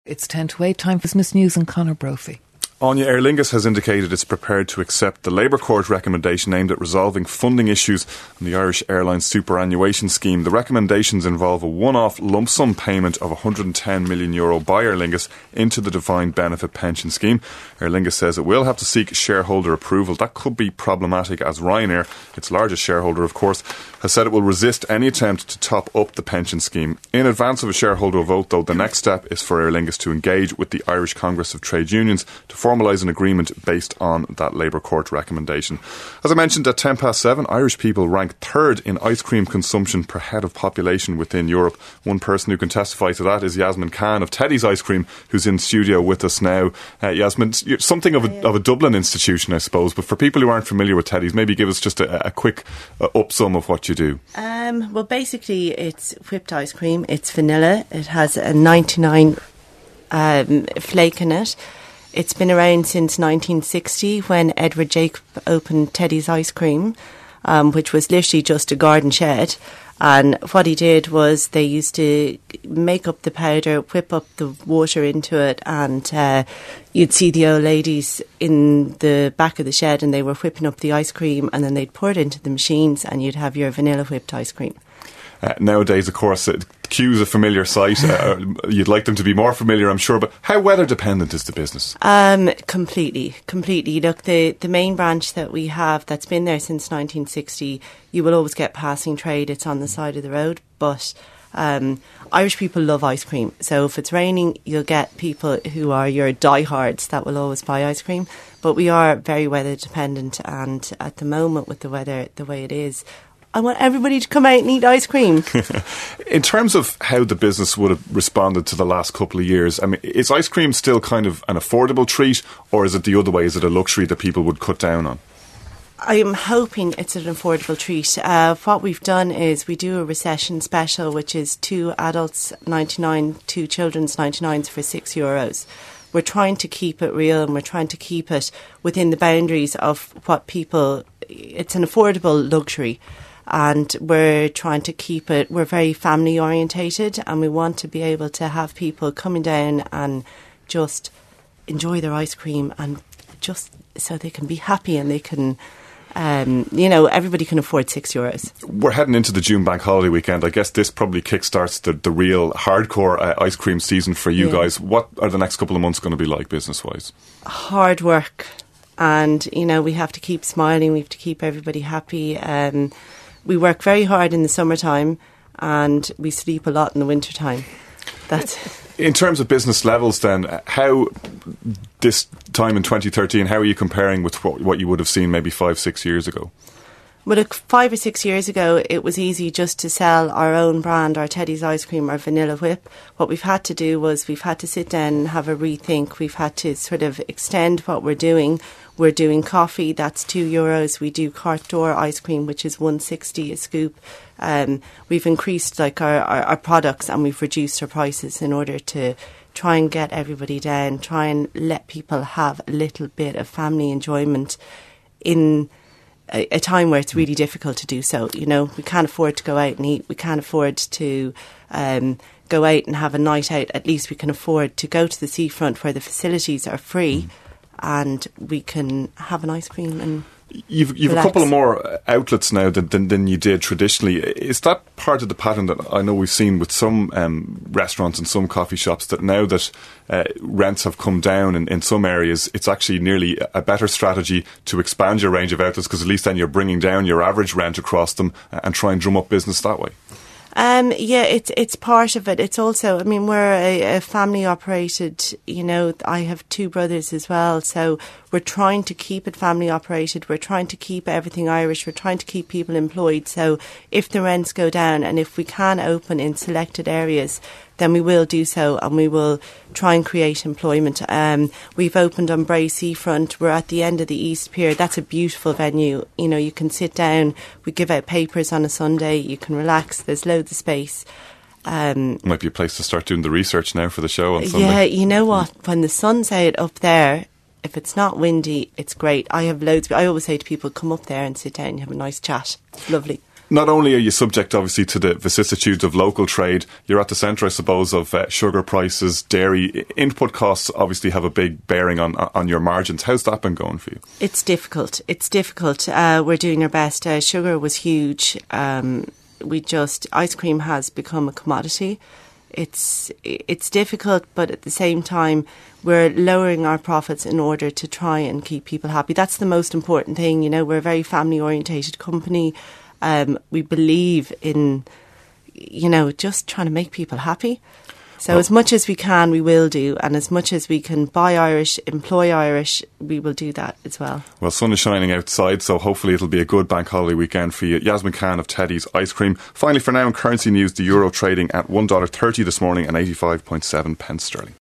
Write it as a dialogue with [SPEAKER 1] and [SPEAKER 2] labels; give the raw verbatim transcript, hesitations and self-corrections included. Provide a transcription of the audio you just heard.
[SPEAKER 1] It's ten to eight, time for business news, and Conor Brophy.
[SPEAKER 2] Anya, Aer Lingus has indicated it's prepared to accept the Labour Court recommendation aimed at resolving funding issues on the Irish Airlines superannuation scheme. The recommendations involve a one-off lump sum payment of one hundred ten million euro by Aer Lingus into the defined benefit pension scheme. Aer Lingus says it will have to seek shareholder approval. That could be problematic, as Ryanair, its largest shareholder of course, has said it will resist any attempt to top up the pension scheme. In advance of a shareholder vote, though, the next step is for Aer Lingus to engage with the Irish Congress of Trade Unions to formalise an agreement based on that Labour Court recommendation. As I mentioned, at ten past seven, Irish people rank third in ice cream consumption per head of population within Europe. One person who can testify to that is Yasmin Khan of Teddy's Ice Cream, who's in studio with us now. Uh, Yasmin, you're something of a, of a Dublin institution, I suppose, but for people who aren't familiar with Teddy's, maybe give us just a, a quick uh, upsum of what you do.
[SPEAKER 3] Um, well, basically, it's whipped ice cream. It's vanilla. It has a ninety-nine um, flake in it. It's been around since nineteen sixty, when Edward Jacob opened Teddy's Ice Cream, um, which was literally just a garden shed. And what he did was they used to make up the powder, whip up the water into it, and uh, you'd see the old ladies in the back of the shed and they were whipping up the ice cream, and then they'd pour it into the machines and you'd have your vanilla whipped ice cream.
[SPEAKER 2] Uh, nowadays, of course, uh, Q's a familiar sight. Uh, you'd like them to be more familiar, I'm sure. But how weather dependent is the business?
[SPEAKER 3] Um, completely, completely. Look, the, the main branch that we have that's been there since nineteen sixty, you will always get passing trade. It's on the side of the road. But um, Irish people love ice cream. So if it's raining, you'll get people who are your diehards that will always buy ice cream. But we are very weather dependent. And at the moment, with the weather the way it is, I want everybody to come out and eat ice cream.
[SPEAKER 2] In terms of how the business would have responded to the last couple of years, I mean, is ice cream still kind of an affordable treat, or is it the other way? Is it a luxury that people would cut down on?
[SPEAKER 3] I'm hoping it's an affordable treat. Uh, what we've done is we do a recession special, which is two adults ninety-nine, two children's ninety-nines for six euros. We're trying to keep it real, and we're trying to keep it within the boundaries of what people... It's an affordable luxury. And we're trying to keep it, we're very family orientated, and we want to be able to have people coming down and just enjoy their ice cream, and just so they can be happy and they can, um, you know, everybody can afford six euros.
[SPEAKER 2] We're heading into the June bank holiday weekend. I guess this probably kickstarts the, the real hardcore uh, ice cream season for you yeah. guys. What are the next couple of months going to be like business-wise?
[SPEAKER 3] Hard work. And, you know, we have to keep smiling, we have to keep everybody happy. Um We work very hard in the summertime, and we sleep a lot in the wintertime. That's
[SPEAKER 2] in terms of business levels then, how this time in twenty thirteen, how are you comparing with what, what you would have seen maybe five, six years ago?
[SPEAKER 3] Well, look, five or six years ago, it was easy just to sell our own brand, our Teddy's Ice Cream, our Vanilla Whip. What we've had to do was we've had to sit down and have a rethink. We've had to sort of extend what we're doing. We're doing coffee, that's two euros. We do cart door ice cream, which is one sixty a scoop. Um, we've increased like our, our, our products, and we've reduced our prices in order to try and get everybody down, try and let people have a little bit of family enjoyment in a, a time where it's really difficult to do so. You know, we can't afford to go out and eat. We can't afford to um, go out and have a night out. At least we can afford to go to the seafront where the facilities are free. Mm. And we can have an ice cream and
[SPEAKER 2] You've, you've a couple of more outlets now than, than, than you did traditionally. Is that part of the pattern that I know we've seen with some um, restaurants and some coffee shops, that now that uh, rents have come down in, in some areas, it's actually nearly a better strategy to expand your range of outlets, because at least then you're bringing down your average rent across them and try and drum up business that way?
[SPEAKER 3] Um, yeah, it's it's part of it. It's also, I mean, we're a, a family operated, you know, I have two brothers as well. So we're trying to keep it family operated. We're trying to keep everything Irish. We're trying to keep people employed. So if the rents go down and if we can open in selected areas, then we will do so, and we will try and create employment. Um, we've opened on Bray Seafront. We're at the end of the East Pier. That's a beautiful venue. You know, you can sit down. We give out papers on a Sunday. You can relax. There's loads of space. Um,
[SPEAKER 2] Might be a place to start doing the research now for the show on Sunday.
[SPEAKER 3] Yeah, you know what? When the sun's out up there, if it's not windy, it's great. I have loads. I always say to people, come up there and sit down and have a nice chat. It's lovely.
[SPEAKER 2] not only are you subject, obviously, to the vicissitudes of local trade, you're at the centre, I suppose, of uh, sugar prices, dairy. Input costs obviously have a big bearing on on your margins. How's that been going for you?
[SPEAKER 3] It's difficult. It's difficult. Uh, we're doing our best. Uh, sugar was huge. Um, we just, ice cream has become a commodity. It's it's difficult, but at the same time, we're lowering our profits in order to try and keep people happy. That's the most important thing. You know, we're a very family-orientated company. Um, we believe in, you know, just trying to make people happy. So well, as much as we can, we will do. And as much as we can buy Irish, employ Irish, we will do that as well.
[SPEAKER 2] Well, sun is shining outside, so hopefully it'll be a good bank holiday weekend for you. Yasmin Khan of Teddy's Ice Cream. Finally, for now, in currency news, the euro trading at one dollar thirty this morning and eighty-five point seven pence sterling.